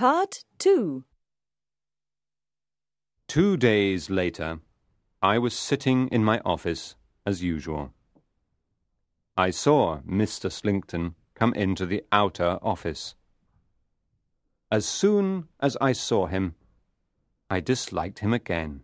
Part 2. 2 days later, I was sitting in my office as usual. I saw Mr. Slinkton come into the outer office. As soon as I saw him, I disliked him again.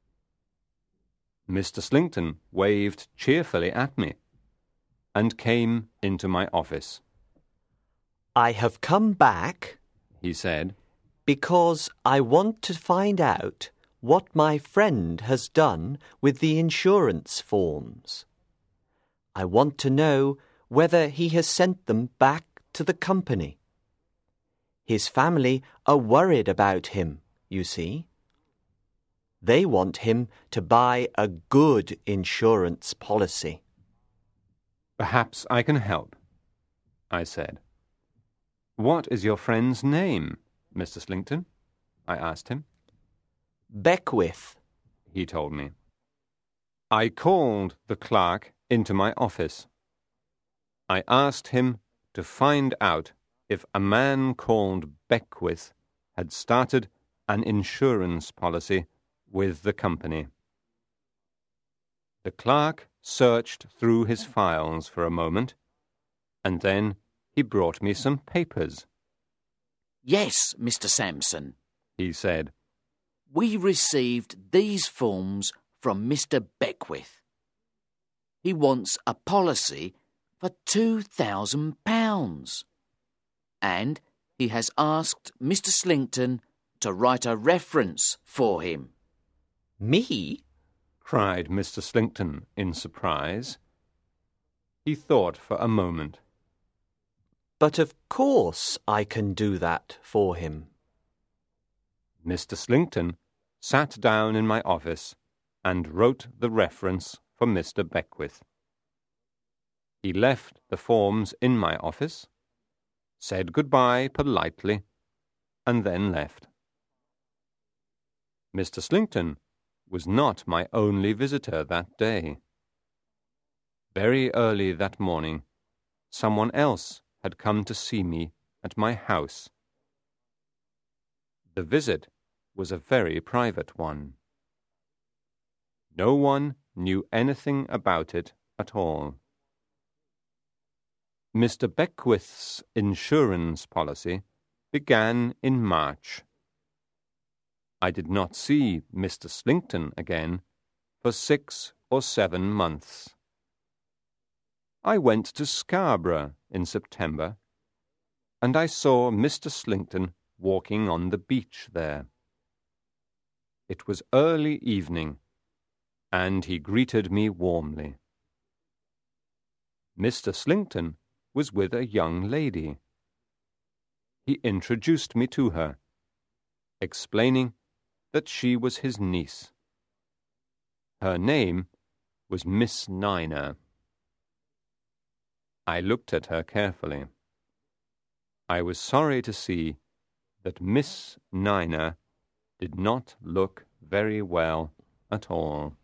Mr. Slinkton waved cheerfully at me and came into my office. "I have come back," he said, "because I want to find out what my friend has done with the insurance forms. I want to know whether he has sent them back to the company. His family are worried about him, you see. They want him to buy a good insurance policy." "Perhaps I can help," I said. "What is your friend's name, Mr. Slinkton?" I asked him. "Beckwith," he told me. I called the clerk into my office. I asked him to find out if a man called Beckwith had started an insurance policy with the company. The clerk searched through his files for a moment, and then he brought me some papers. "Yes, Mr. Sampson," he said. "we received these forms from Mr. Beckwith. He wants a policy for £2,000, and he has asked Mr. Slinkton to write a reference for him." "Me?" cried Mr. Slinkton in surprise. He thought for a moment. "But of course I can do that for him." Mr. Slinkton sat down in my office and wrote the reference for Mr. Beckwith. He left the forms in my office, said goodbye politely, and then left. Mr. Slinkton was not my only visitor that day. Very early that morning, someone else had come to see me at my house. The visit was a very private one. No one knew anything about it at all. Mr. Beckwith's insurance policy began in March. I did not see Mr. Slinkton again for 6 or 7 months. I went to Scarborough in September, and I saw Mr. Slinkton walking on the beach there. It was early evening, and he greeted me warmly. Mr. Slinkton was with a young lady. He introduced me to her, explaining that she was his niece. Her name was Miss Niner. I looked at her carefully. I was sorry to see that Miss Niner did not look very well at all.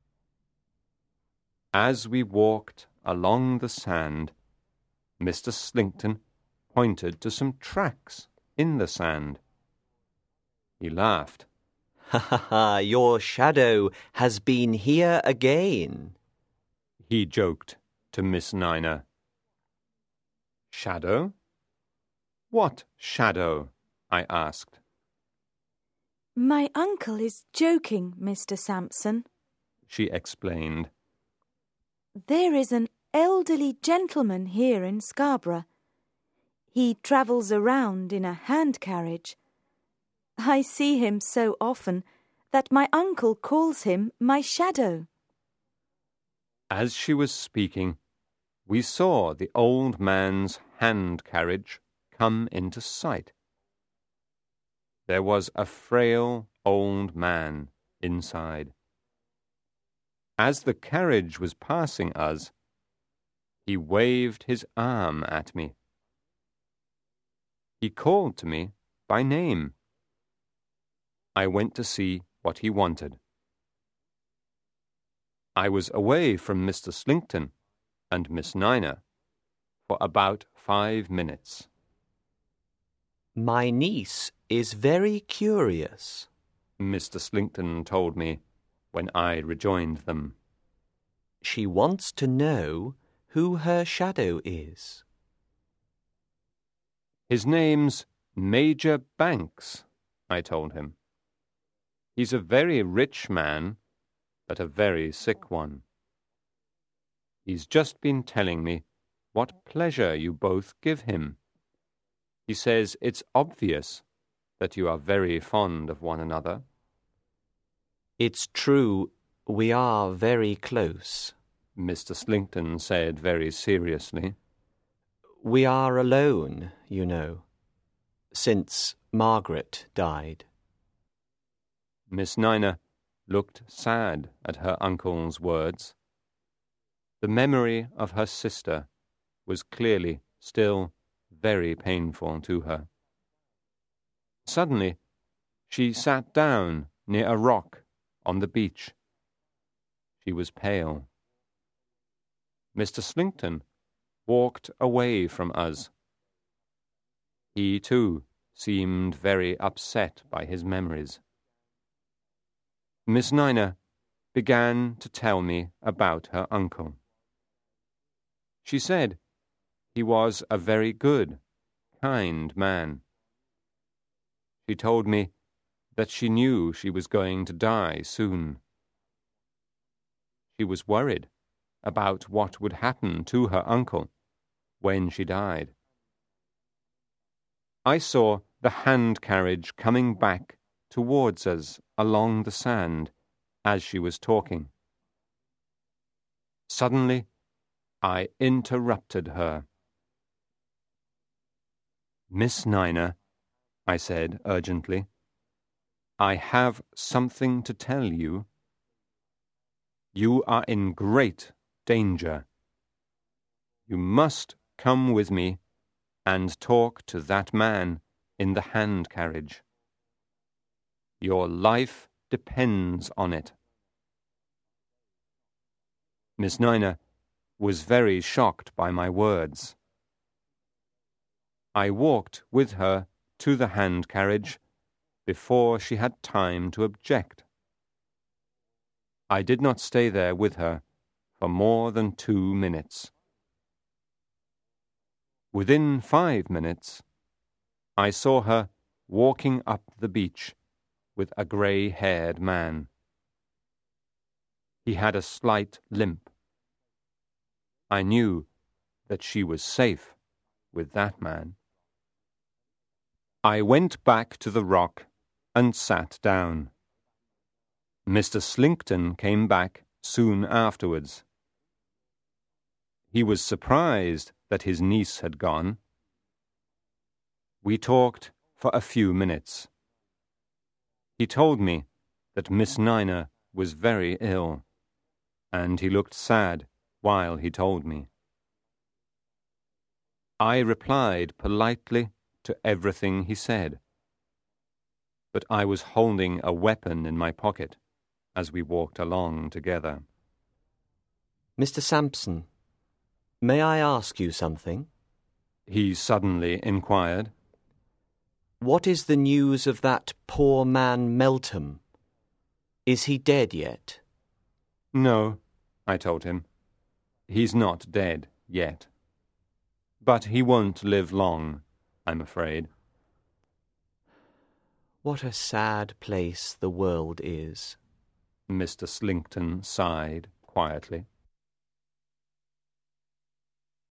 As we walked along the sand, Mr. Slinkton pointed to some tracks in the sand. He laughed. "Ha ha ha, your shadow has been here again," he joked to Miss Niner. "Shadow? What shadow?" I asked. My uncle is joking, Mr. Sampson, she explained. There is an elderly gentleman here in Scarborough. He travels around in a hand carriage. I see him so often that my uncle calls him my shadow. As she was speaking, we saw the old man's hand carriage come into sight. There was a frail old man inside. As the carriage was passing us, he waved his arm at me. He called to me by name. I went to see what he wanted. I was away from Mr. Slinkton and Miss Niner for about 5 minutes. "My niece is very curious," Mr. Slinkton told me when I rejoined them. "She wants to know who her shadow is." His name's Major Banks, I told him. He's a very rich man, but a very sick one. He's just been telling me what pleasure you both give him. He says it's obvious that you are very fond of one another. "It's true, we are very close," Mr. Slinkton said very seriously. "We are alone, you know, since Margaret died." Miss Nina looked sad at her uncle's words. The memory of her sister was clearly still very painful to her. Suddenly, she sat down near a rock on the beach. She was pale. Mr. Slinkton walked away from us. He, too, seemed very upset by his memories. Miss Nina began to tell me about her uncle. She said he was a very good, kind man. She told me that she knew she was going to die soon. She was worried about what would happen to her uncle when she died. I saw the hand carriage coming back towards us along the sand as she was talking. Suddenly, I interrupted her. "Miss Nina," I said urgently, "I have something to tell you. You are in great danger. You must come with me and talk to that man in the hand carriage. Your life depends on it." Miss Nina was very shocked by my words. I walked with her to the hand carriage before she had time to object. I did not stay there with her for more than 2 minutes. Within 5 minutes, I saw her walking up the beach with a grey-haired man. He had a slight limp. I knew that she was safe with that man. I went back to the rock and sat down. Mr. Slinkton came back soon afterwards. He was surprised that his niece had gone. We talked for a few minutes. He told me that Miss Nina was very ill, and he looked sad while he told me. I replied politely to everything he said, but I was holding a weapon in my pocket as we walked along together. "Mr. Sampson, may I ask you something?" He suddenly inquired. "What is the news of that poor man Meltham? Is he dead yet?" "No," I told him. "He's not dead yet. But he won't live long, I'm afraid." "What a sad place the world is," Mr. Slinkton sighed quietly.